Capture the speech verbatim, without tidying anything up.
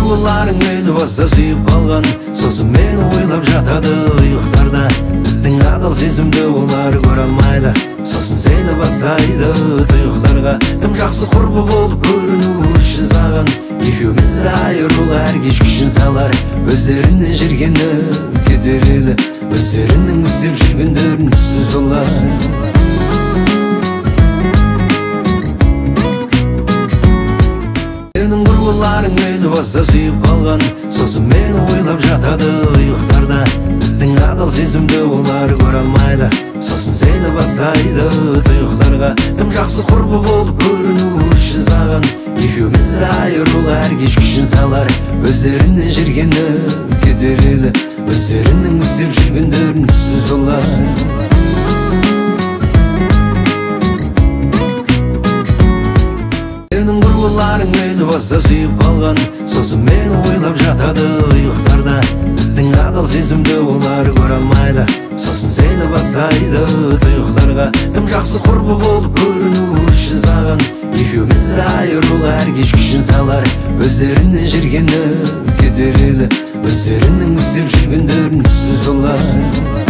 құрбыларың мені баса сүйіп қалған, сосын мені ойлап жатады ұйықтарда. Біздің адал сезімді олар көре алмайды, сосын сені бастайды тұйықтарға. Тым жақсы құрбы болып көріну үшін саған, екеумізді айыруға әр кеш күшін салар. Өздеріне жергеніп кетер еді, өздерінің істеп жүргендерін үстіз олар. Менің құрбыларың мені баса сүйіп қалған, сосын мені ойлап жатады ұйықтарда. Біздің адал сезімді олар көре алмайды, сосын сені бастайды тұйықтарға. Тым жақсы құрбы болып көріну үшін саған, екеумізді айыруға әр кеш күшін салар. Өздеріне жергеніп кетер еді, өздерінің істеп жүргендерін үстіз олар. Менің құрбыларың мені баса сүйіп қалған, сосын мені ойлап жатады ұйықтарда. Біздің адал сезімді олар көре алмайды, сосын сені бастайды тұйықтарға. Тым жақсы құрбы болып көріну үшін саған, екеумізді айыруға әр кеш күшін салар. Өздеріне жергеніп кетер еді, өздерінің істеп жүргендерін үстіз олар.